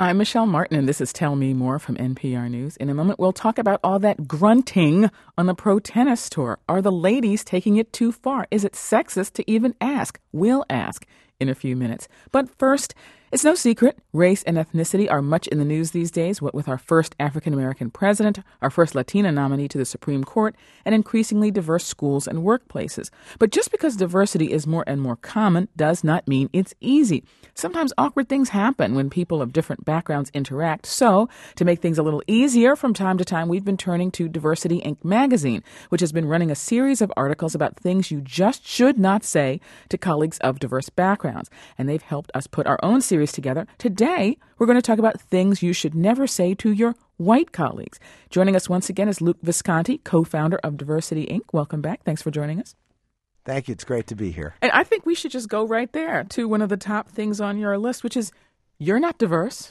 I'm Michelle Martin, and this is Tell Me More from NPR News. In a moment, we'll talk about all that grunting on the pro tennis tour. Are the ladies taking it too far? Is it sexist to even ask? We'll ask in a few minutes. But first, it's no secret, race and ethnicity are much in the news these days, what with our first African-American president, our first Latina nominee to the Supreme Court, and increasingly diverse schools and workplaces. But just because diversity is more and more common does not mean it's easy. Sometimes awkward things happen when people of different backgrounds interact. So, to make things a little easier, from time to time, we've been turning to Diversity Inc. magazine, which has been running a series of articles about things you just should not say to colleagues of diverse backgrounds. And they've helped us put our own series together. Today, we're going to talk about things you should never say to your white colleagues. Joining us once again is Luke Visconti, co-founder of Diversity Inc. Welcome back. Thanks for joining us. Thank you. It's great to be here. And I think we should just go right there to one of the top things on your list, which is you're not diverse.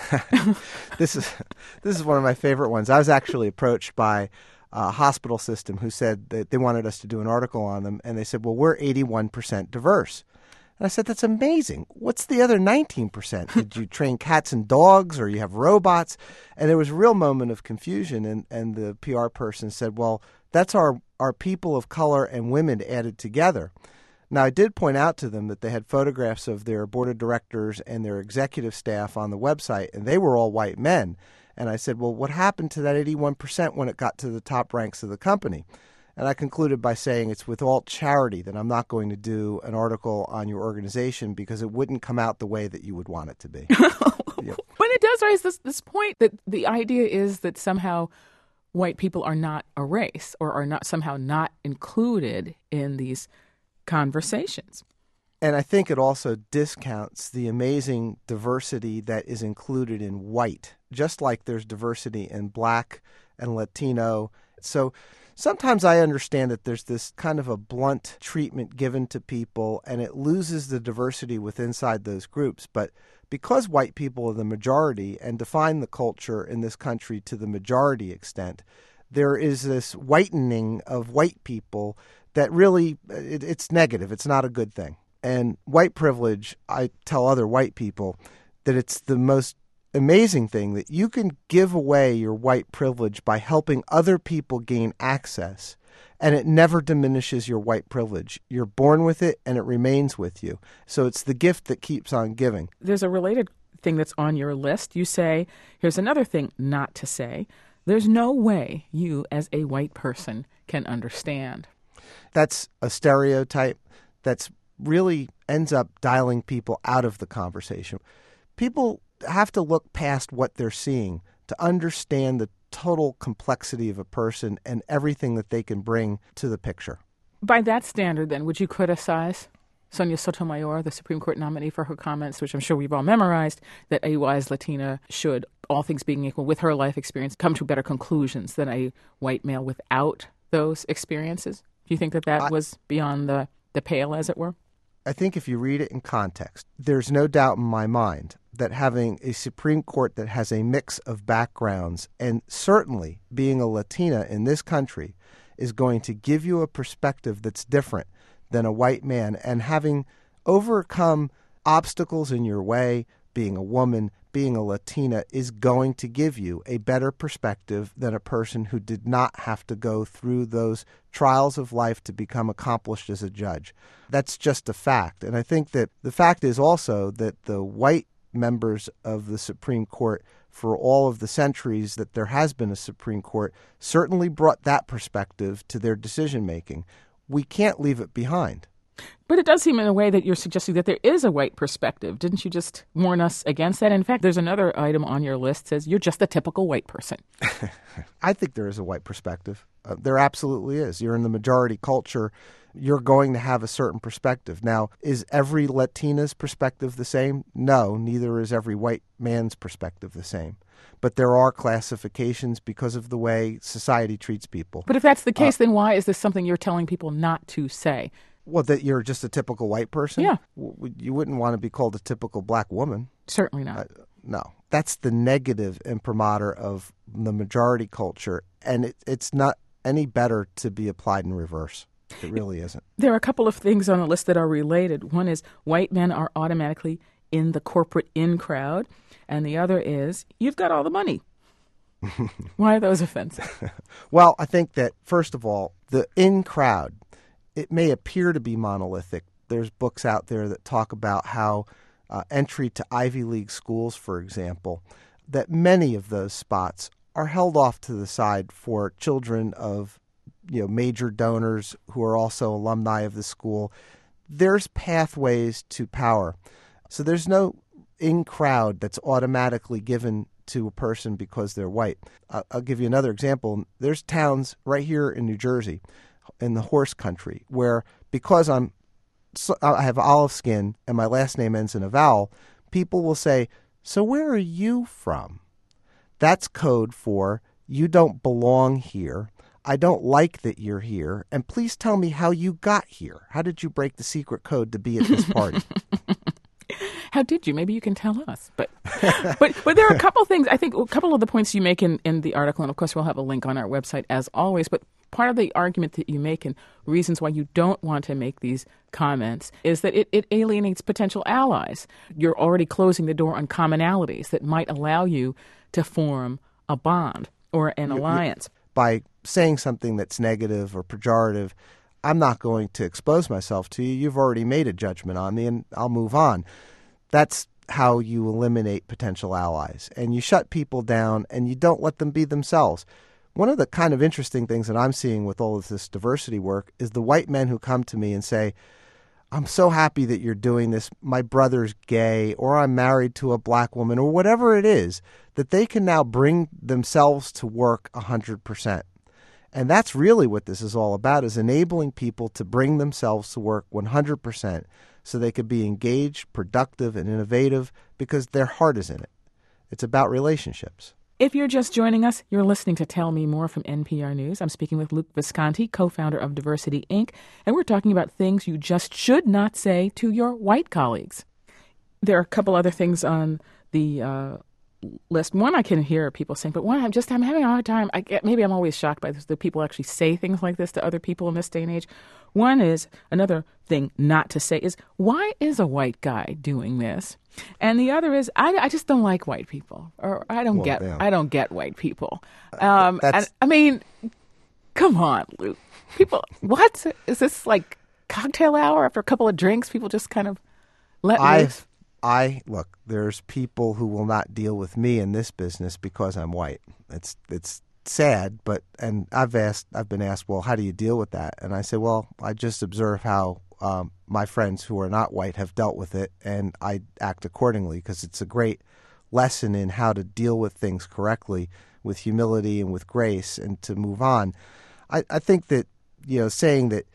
This is one of my favorite ones. I was actually approached by a hospital system who said that they wanted us to do an article on them, and they said, well, we're 81% diverse. And I said, that's amazing. What's the other 19%? Did you train cats and dogs, or you have robots? And there was a real moment of confusion, and the PR person said, well, that's our people of color and women added together. Now, I did point out to them that they had photographs of their board of directors and their executive staff on the website, and they were all white men. And I said, well, what happened to that 81% when it got to the top ranks of the company? And I concluded by saying it's with all charity that I'm not going to do an article on your organization because it wouldn't come out the way that you would want it to be. Yep. But it does raise this point that the idea is that somehow white people are not a race or are not somehow not included in these conversations. And I think it also discounts the amazing diversity that is included in white, just like there's diversity in black and Latino. So sometimes I understand that there's this kind of a blunt treatment given to people, and it loses the diversity within inside those groups. But because white people are the majority and define the culture in this country to the majority extent, there is this whitening of white people that really, it's negative. It's not a good thing. And white privilege, I tell other white people that it's the most amazing thing that you can give away your white privilege by helping other people gain access, and it never diminishes your white privilege. You're born with it, and it remains with you. So it's the gift that keeps on giving. There's a related thing that's on your list. You say, here's another thing not to say. There's no way you, as a white person, can understand. That's a stereotype that's really ends up dialing people out of the conversation. People have to look past what they're seeing to understand the total complexity of a person and everything that they can bring to the picture. By that standard, then, would you criticize Sonia Sotomayor, the Supreme Court nominee, for her comments, which I'm sure we've all memorized, that a wise Latina should, all things being equal, with her life experience, come to better conclusions than a white male without those experiences? Do you think that was beyond the pale, as it were? I think if you read it in context, there's no doubt in my mind that having a Supreme Court that has a mix of backgrounds, and certainly being a Latina in this country, is going to give you a perspective that's different than a white man. And having overcome obstacles in your way, being a woman, being a Latina, is going to give you a better perspective than a person who did not have to go through those trials of life to become accomplished as a judge. That's just a fact. And I think that the fact is also that the white members of the Supreme Court, for all of the centuries that there has been a Supreme Court, certainly brought that perspective to their decision-making. We can't leave it behind. But it does seem in a way that you're suggesting that there is a white perspective. Didn't you just warn us against that? In fact, there's another item on your list that says you're just a typical white person. I think there is a white perspective. There absolutely is. You're in the majority culture. You're going to have a certain perspective. Now, is every Latina's perspective the same? No, neither is every white man's perspective the same. But there are classifications because of the way society treats people. But if that's the case, then why is this something you're telling people not to say? Well, that you're just a typical white person? Yeah. You wouldn't want to be called a typical black woman. Certainly not. No. That's the negative imprimatur of the majority culture, and it's not any better to be applied in reverse. It really isn't. There are a couple of things on the list that are related. One is white men are automatically in the corporate in crowd, and the other is you've got all the money. Why are those offensive? Well, I think that, first of all, the in crowd, it may appear to be monolithic. There's books out there that talk about how entry to Ivy League schools, for example, that many of those spots are held off to the side for children of major donors who are also alumni of the school. There's pathways to power. So there's no in crowd that's automatically given to a person because they're white. I'll give you another example. There's towns right here in New Jersey, in the horse country, where because I have olive skin and my last name ends in a vowel, people will say, "So where are you from?" That's code for you don't belong here. I don't like that you're here. And please tell me how you got here. How did you break the secret code to be at this party? How did you? Maybe you can tell us. But there are a couple of things, I think a couple of the points you make in the article, and of course we'll have a link on our website as always, but part of the argument that you make and reasons why you don't want to make these comments is that it alienates potential allies. You're already closing the door on commonalities that might allow you to form a bond or an alliance. By saying something that's negative or pejorative, I'm not going to expose myself to you. You've already made a judgment on me, and I'll move on. That's how you eliminate potential allies. And you shut people down, and you don't let them be themselves. One of the kind of interesting things that I'm seeing with all of this diversity work is the white men who come to me and say, "I'm so happy that you're doing this. My brother's gay, or I'm married to a black woman," or whatever it is, that they can now bring themselves to work 100%. And that's really what this is all about, is enabling people to bring themselves to work 100% so they could be engaged, productive, and innovative because their heart is in it. It's about relationships. If you're just joining us, you're listening to Tell Me More from NPR News. I'm speaking with Luke Visconti, co-founder of Diversity, Inc., and we're talking about things you just should not say to your white colleagues. There are a couple other things on the list. One I can hear people saying, but one I'm having a hard time. Maybe I'm always shocked by this, that people actually say things like this to other people in this day and age. One is, another thing not to say is, why is a white guy doing this? And the other is, I just don't like white people, or I don't get white people. And, I mean, come on, Luke. People, what is this, like cocktail hour after a couple of drinks? People just kind of let loose. Look, there's people who will not deal with me in this business because I'm white. It's sad, and I've been asked, well, how do you deal with that? And I say, well, I just observe how my friends who are not white have dealt with it, and I act accordingly because it's a great lesson in how to deal with things correctly with humility and with grace and to move on. I think that, saying that,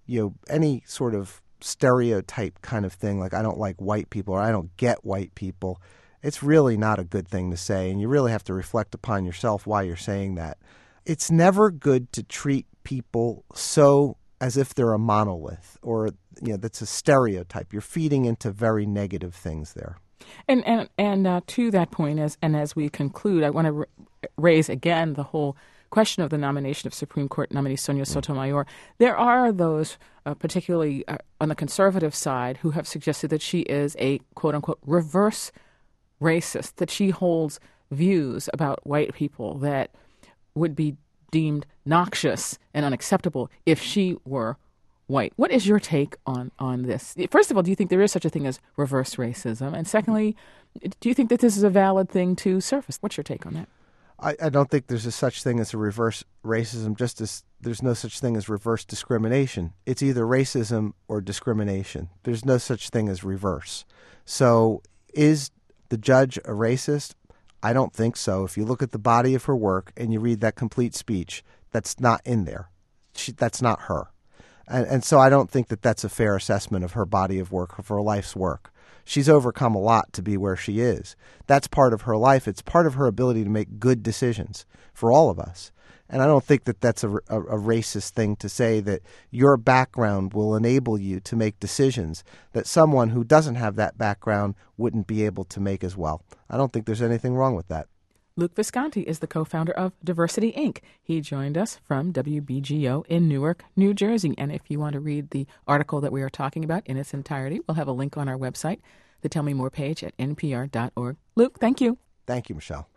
any sort of stereotype kind of thing, like I don't like white people or I don't get white people, it's really not a good thing to say, and you really have to reflect upon yourself why you're saying that. It's never good to treat people so as if they're a monolith or that's a stereotype. You're feeding into very negative things there. And to that point, as we conclude, I want to raise again the whole question of the nomination of Supreme Court nominee Sonia Sotomayor. There are those, particularly on the conservative side, who have suggested that she is a quote-unquote reverse racist, that she holds views about white people that would be deemed noxious and unacceptable if she were white. What is your take on this? First of all, do you think there is such a thing as reverse racism? And secondly, do you think that this is a valid thing to surface? What's your take on that? I don't think there's a such thing as a reverse racism, just as there's no such thing as reverse discrimination. It's either racism or discrimination. There's no such thing as reverse. So is the judge a racist? I don't think so. If you look at the body of her work and you read that complete speech, that's not in there. That's not her. And so I don't think that that's a fair assessment of her body of work, of her life's work. She's overcome a lot to be where she is. That's part of her life. It's part of her ability to make good decisions for all of us. And I don't think that that's a racist thing to say, that your background will enable you to make decisions that someone who doesn't have that background wouldn't be able to make as well. I don't think there's anything wrong with that. Luke Visconti is the co-founder of Diversity, Inc. He joined us from WBGO in Newark, New Jersey. And if you want to read the article that we are talking about in its entirety, we'll have a link on our website. the Tell Me More page at npr.org. Luke, thank you. Thank you, Michelle.